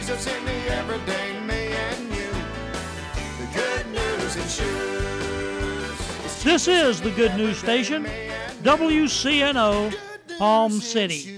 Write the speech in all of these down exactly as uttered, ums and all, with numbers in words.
Jesus in the everyday me and you. The good news in shoes. This is the Good News Station, W C N O, Palm City.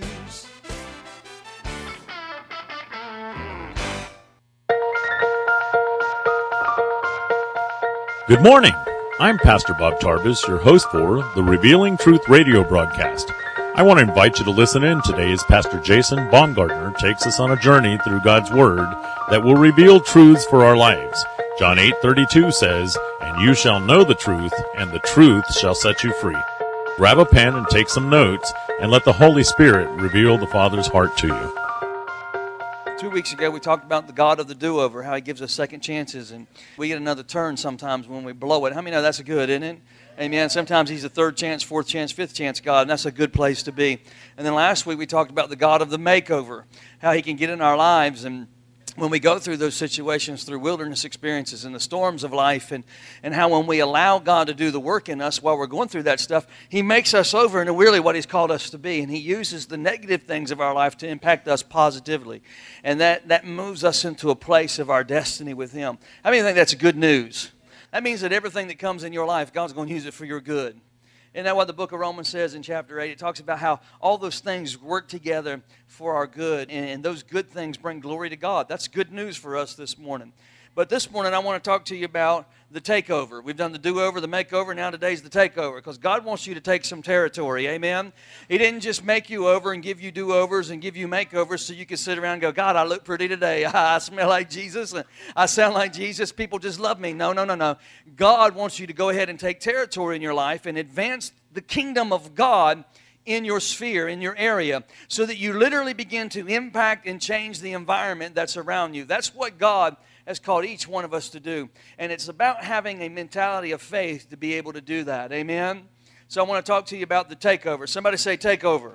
Good morning. I'm Pastor Bob Tarbus, your host for the Revealing Truth radio broadcast. I want to invite you to listen in today as Pastor Jason Baumgartner takes us on a journey through God's Word that will reveal truths for our lives. John eight thirty-two says, "And you shall know the truth, and the truth shall set you free." Grab a pen and take some notes, and let the Holy Spirit reveal the Father's heart to you. Two weeks ago, we talked about the God of the do-over, how He gives us second chances, and we get another turn sometimes when we blow it. How many know that's good, isn't it? Amen. Sometimes He's a third chance, fourth chance, fifth chance God, and that's a good place to be. And then last week, we talked about the God of the makeover, how He can get in our lives, and when we go through those situations, through wilderness experiences and the storms of life, and, and how when we allow God to do the work in us while we're going through that stuff, He makes us over into really what He's called us to be. And He uses the negative things of our life to impact us positively. And that, that moves us into a place of our destiny with Him. How many think that's good news? That means that everything that comes in your life, God's going to use it for your good. Isn't that what the book of Romans says in chapter eight? It talks about how all those things work together for our good, and, and those good things bring glory to God. That's good news for us this morning. But this morning, I want to talk to you about the takeover. We've done the do-over, the makeover, now today's the takeover, because God wants you to take some territory, amen? He didn't just make you over and give you do-overs and give you makeovers so you can sit around and go, God, I look pretty today. I smell like Jesus. I sound like Jesus. People just love me. No, no, no, no. God wants you to go ahead and take territory in your life and advance the kingdom of God in your sphere, in your area, so that you literally begin to impact and change the environment that's around you. That's what God has called each one of us to do. And it's about having a mentality of faith to be able to do that. Amen? So I want to talk to you about the takeover. Somebody say takeover.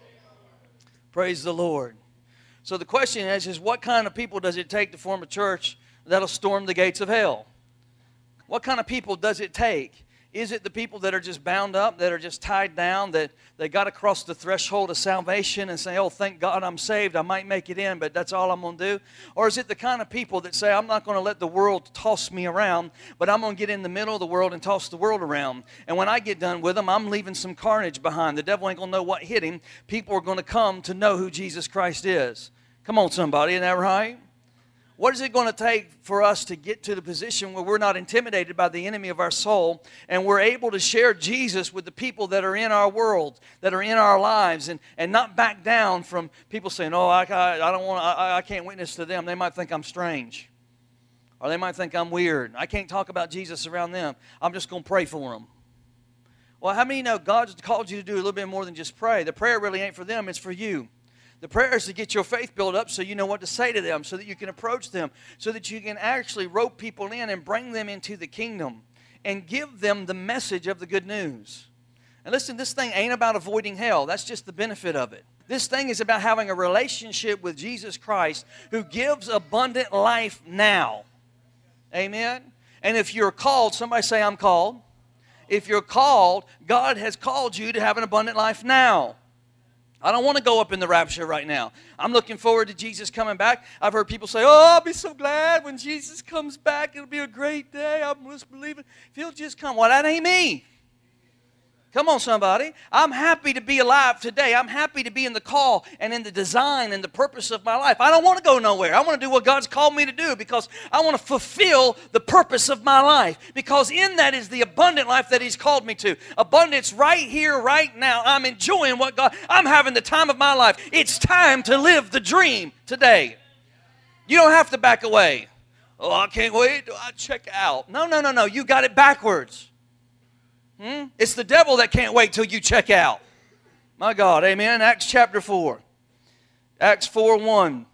Praise the Lord. So the question is, is what kind of people does it take to form a church that'll storm the gates of hell? What kind of people does it take? Is it the people that are just bound up, that are just tied down, that they got to cross the threshold of salvation and say, oh, thank God I'm saved, I might make it in, but that's all I'm going to do? Or is it the kind of people that say, I'm not going to let the world toss me around, but I'm going to get in the middle of the world and toss the world around? And when I get done with them, I'm leaving some carnage behind. The devil ain't going to know what hit him. People are going to come to know who Jesus Christ is. Come on, somebody, isn't that right? What is it going to take for us to get to the position where we're not intimidated by the enemy of our soul, and we're able to share Jesus with the people that are in our world, that are in our lives, and, and not back down from people saying, oh, I, I, I don't want, I, I can't witness to them. They might think I'm strange, or they might think I'm weird. I can't talk about Jesus around them. I'm just going to pray for them. Well, how many know God's called you to do a little bit more than just pray? The prayer really ain't for them, it's for you. The prayer is to get your faith built up so you know what to say to them, so that you can approach them, so that you can actually rope people in and bring them into the kingdom and give them the message of the good news. And listen, this thing ain't about avoiding hell. That's just the benefit of it. This thing is about having a relationship with Jesus Christ, who gives abundant life now. Amen? And if you're called, somebody say, I'm called. If you're called, God has called you to have an abundant life now. I don't want to go up in the rapture right now. I'm looking forward to Jesus coming back. I've heard people say, oh, I'll be so glad when Jesus comes back. It'll be a great day. I'm just believing. If He'll just come. Well, that ain't me. Come on, somebody. I'm happy to be alive today. I'm happy to be in the call and in the design and the purpose of my life. I don't want to go nowhere. I want to do what God's called me to do, because I want to fulfill the purpose of my life, because in that is the abundant life that He's called me to. Abundance right here, right now. I'm enjoying what God, I'm having the time of my life. It's time to live the dream today. You don't have to back away. Oh, I can't wait till I check out. No, no, no, no. You got it backwards. Hmm? It's the devil that can't wait till you check out. My God, amen. Acts chapter four. Acts four one.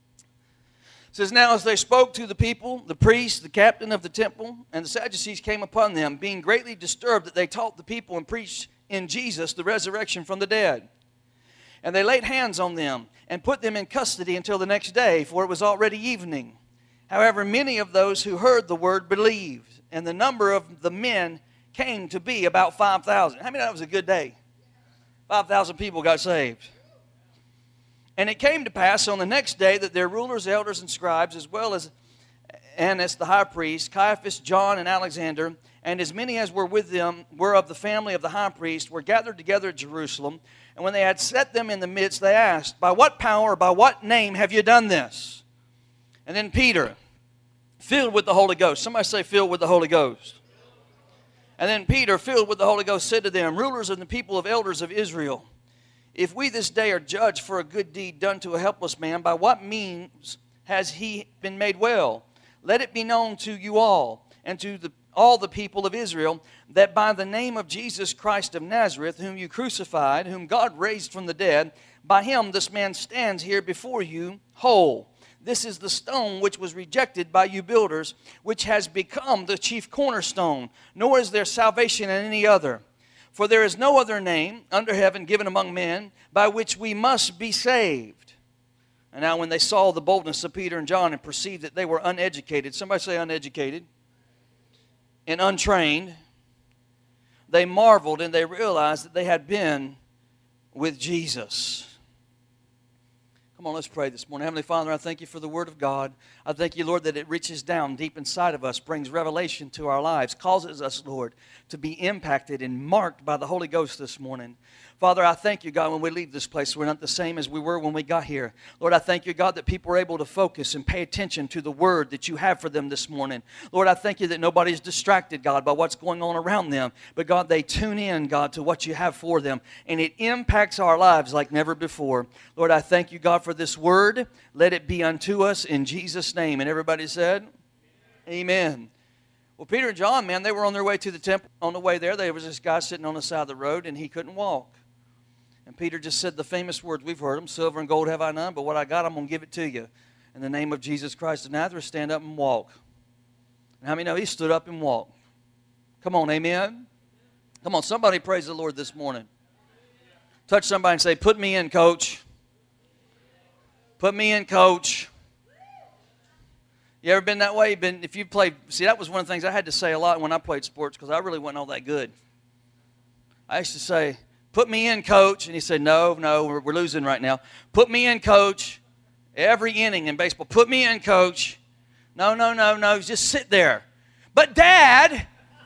It says, now as they spoke to the people, the priest, the captain of the temple, and the Sadducees came upon them, being greatly disturbed that they taught the people and preached in Jesus the resurrection from the dead. And they laid hands on them and put them in custody until the next day, for it was already evening. However, many of those who heard the word believed, and the number of the men came to be about five thousand. How many know that was a good day? five thousand people got saved. And it came to pass on the next day that their rulers, elders, and scribes, as well as Annas the high priest, Caiaphas, John, and Alexander, and as many as were with them were of the family of the high priest, were gathered together at Jerusalem. And when they had set them in the midst, they asked, by what power, by what name have you done this? And then Peter, filled with the Holy Ghost. Somebody say, filled with the Holy Ghost. And then Peter, filled with the Holy Ghost, said to them, rulers of the people of elders of Israel, if we this day are judged for a good deed done to a helpless man, by what means has he been made well? Let it be known to you all, and to the, all the people of Israel, that by the name of Jesus Christ of Nazareth, whom you crucified, whom God raised from the dead, by him this man stands here before you whole. This is the stone which was rejected by you builders, which has become the chief cornerstone. Nor is there salvation in any other. For there is no other name under heaven given among men by which we must be saved. And now when they saw the boldness of Peter and John and perceived that they were uneducated, somebody say uneducated, and untrained, they marveled and they realized that they had been with Jesus. Come on, let's pray this morning. Heavenly Father, I thank you for the Word of God. I thank you, Lord, that it reaches down deep inside of us, brings revelation to our lives, causes us, Lord, to be impacted and marked by the Holy Ghost this morning. Father, I thank you, God, when we leave this place, we're not the same as we were when we got here. Lord, I thank you, God, that people are able to focus and pay attention to the Word that you have for them this morning. Lord, I thank you that nobody's distracted, God, by what's going on around them. But, God, they tune in, God, to what you have for them. And it impacts our lives like never before. Lord, I thank you, God, for this Word. Let it be unto us in Jesus' name. And everybody said, amen. Well, Peter and John, man, they were on their way to the temple. On the way there, there was this guy sitting on the side of the road, and he couldn't walk. And Peter just said the famous words, we've heard them, silver and gold have I none, but what I got, I'm going to give it to you. In the name of Jesus Christ of Nazareth, stand up and walk. And how many know he stood up and walked? Come on, amen? Come on, somebody praise the Lord this morning. Touch somebody and say, put me in, coach. Put me in, coach. You ever been that way? Been, if you played, see, that was one of the things I had to say a lot when I played sports because I really wasn't all that good. I used to say, put me in, coach. And he said, no, no, we're, we're losing right now. Put me in, coach. Every inning in baseball, put me in, coach. No, no, no, no, just sit there. But, Dad,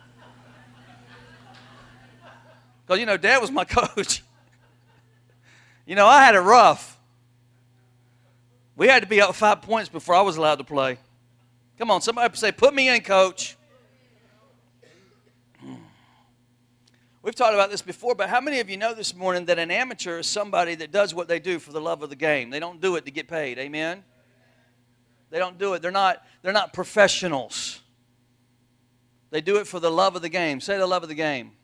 because, you know, Dad was my coach. You know, I had it rough. We had to be up five points before I was allowed to play. Come on, somebody say, put me in, coach. We've talked about this before, but how many of you know this morning that an amateur is somebody that does what they do for the love of the game? They don't do it to get paid. Amen? They don't do it. They're not, they're not professionals. They do it for the love of the game. Say the love of the game.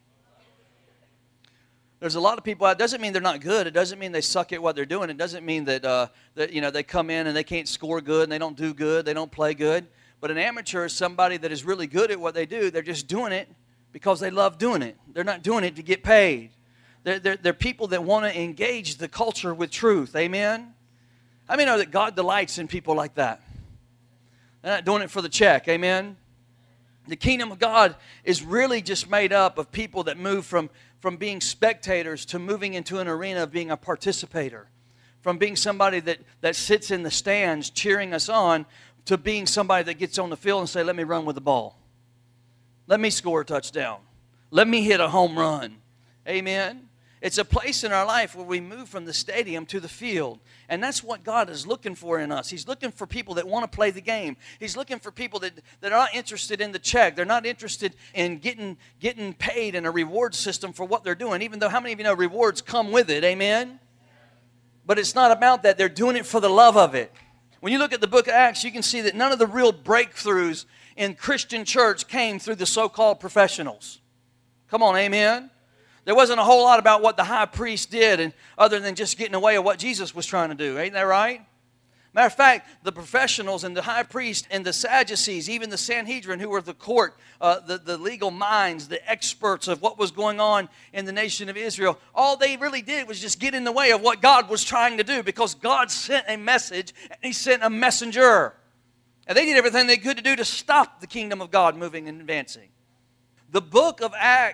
There's a lot of people out. It doesn't mean they're not good. It doesn't mean they suck at what they're doing. It doesn't mean that, uh, that you know, they come in and they can't score good and they don't do good. They don't play good. But an amateur is somebody that is really good at what they do. They're just doing it because they love doing it. They're not doing it to get paid. They're, they're, they're people that want to engage the culture with truth. Amen? How many know that God delights in people like that? They're not doing it for the check. Amen? The kingdom of God is really just made up of people that move from, from being spectators to moving into an arena of being a participator. From being somebody that, that sits in the stands cheering us on to being somebody that gets on the field and say, let me run with the ball. Let me score a touchdown. Let me hit a home run. Amen? It's a place in our life where we move from the stadium to the field. And that's what God is looking for in us. He's looking for people that want to play the game. He's looking for people that, that are not interested in the check. They're not interested in getting, getting paid in a reward system for what they're doing, even though how many of you know rewards come with it? Amen? But it's not about that. They're doing it for the love of it. When you look at the book of Acts, you can see that none of the real breakthroughs in Christian church came through the so-called professionals. Come on, amen? There wasn't a whole lot about what the high priest did and other than just getting away with what Jesus was trying to do. Ain't that right? Matter of fact, the professionals and the high priest and the Sadducees, even the Sanhedrin, who were the court, uh, the, the legal minds, the experts of what was going on in the nation of Israel, all they really did was just get in the way of what God was trying to do because God sent a message and He sent a messenger. And they did everything they could to do to stop the kingdom of God moving and advancing. The book of Acts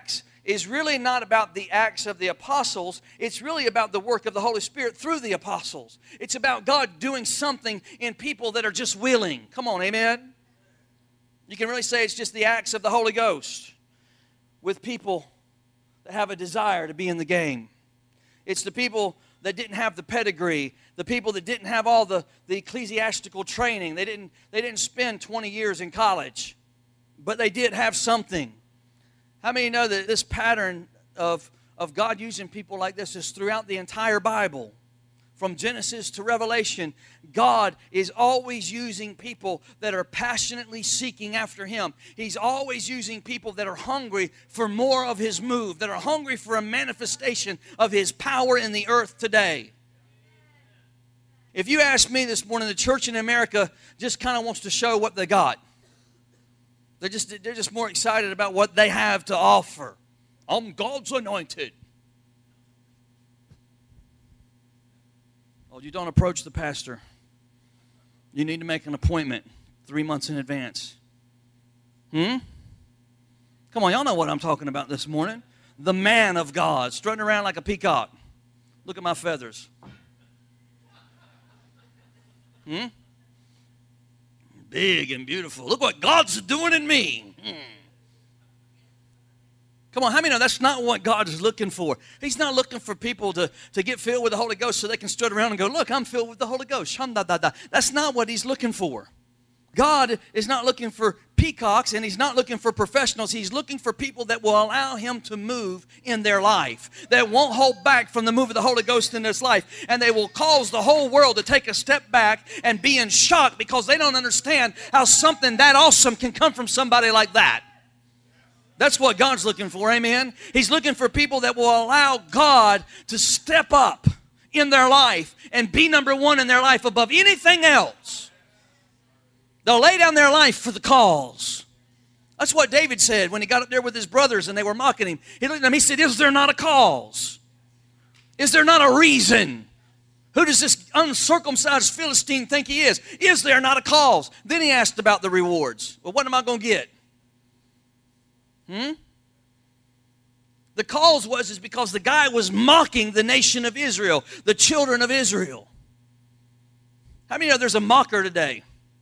is really not about the acts of the apostles. It's really about the work of the Holy Spirit through the apostles. It's about God doing something in people that are just willing. Come on, amen? You can really say it's just the acts of the Holy Ghost with people that have a desire to be in the game. It's the people that didn't have the pedigree, the people that didn't have all the, the ecclesiastical training. They didn't, they didn't spend twenty years in college, but they did have something. How many know that this pattern of, of God using people like this is throughout the entire Bible? From Genesis to Revelation, God is always using people that are passionately seeking after Him. He's always using people that are hungry for more of His move, that are hungry for a manifestation of His power in the earth today. If you ask me this morning, the church in America just kind of wants to show what they got. They're just, they're just more excited about what they have to offer. I'm God's anointed. Oh, you don't approach the pastor. You need to make an appointment three months in advance. Hmm? Come on, y'all know what I'm talking about this morning. The man of God, strutting around like a peacock. Look at my feathers. Hmm? Big and beautiful. Look what God's doing in me. Hmm. Come on, how many know that's not what God is looking for? He's not looking for people to, to get filled with the Holy Ghost so they can strut around and go, look, I'm filled with the Holy Ghost. That's not what He's looking for. God is not looking for peacocks, and He's not looking for professionals. He's looking for people that will allow Him to move in their life, that won't hold back from the move of the Holy Ghost in this life, and they will cause the whole world to take a step back and be in shock because they don't understand how something that awesome can come from somebody like that. That's what God's looking for, amen? He's looking for people that will allow God to step up in their life and be number one in their life above anything else. They'll lay down their life for the cause. That's what David said when he got up there with his brothers and they were mocking him. He looked at them, he said, is there not a cause? Is there not a reason? Who does this uncircumcised Philistine think he is? Is there not a cause? Then he asked about the rewards. Well, what am I going to get? Hmm? The cause was is because the guy was mocking the nation of Israel, the children of Israel. How many know there's a mocker today?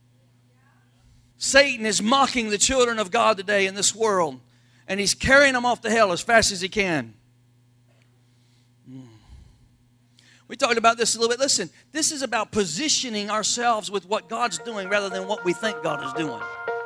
Satan is mocking the children of God today in this world, and he's carrying them off to hell as fast as he can. We talked about this a little bit. Listen, this is about positioning ourselves with what God's doing rather than what we think God is doing.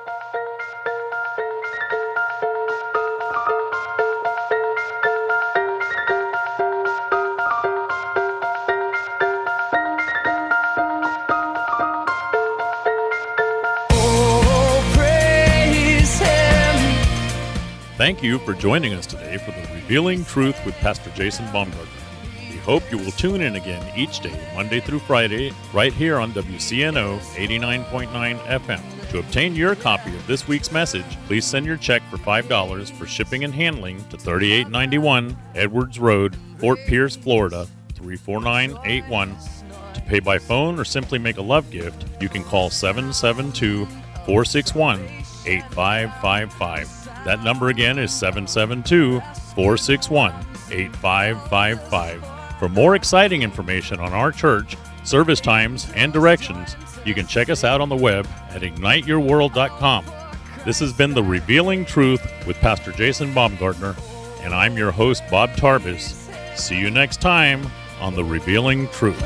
Thank you for joining us today for the Revealing Truth with Pastor Jason Baumgartner. We hope you will tune in again each day, Monday through Friday, right here on W C N O eighty-nine point nine F M. To obtain your copy of this week's message, please send your check for five dollars for shipping and handling to thirty-eight ninety-one Edwards Road, Fort Pierce, Florida, three four nine eight one. To pay by phone or simply make a love gift, you can call seven seven two, four six one, eight five five five. That number again is seven seven two, four six one, eight five five five. For more exciting information on our church, service times, and directions, you can check us out on the web at ignite your world dot com. This has been The Revealing Truth with Pastor Jason Baumgartner, and I'm your host, Bob Tarbis. See you next time on The Revealing Truth.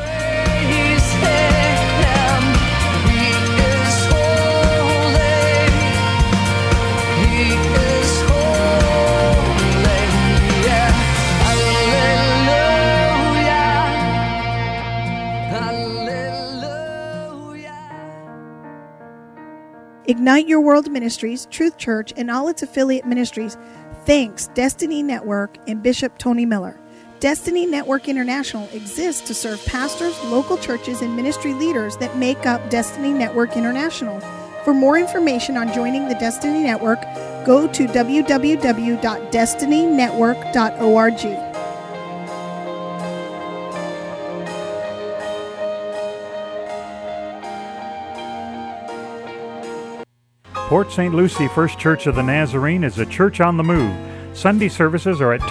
Ignite Your World Ministries, Truth Church, and all its affiliate ministries thanks Destiny Network and Bishop Tony Miller. Destiny Network International exists to serve pastors, local churches, and ministry leaders that make up Destiny Network International. For more information on joining the Destiny Network, go to w w w dot destiny network dot org. Port Saint Lucie First Church of the Nazarene is a church on the move. Sunday services are at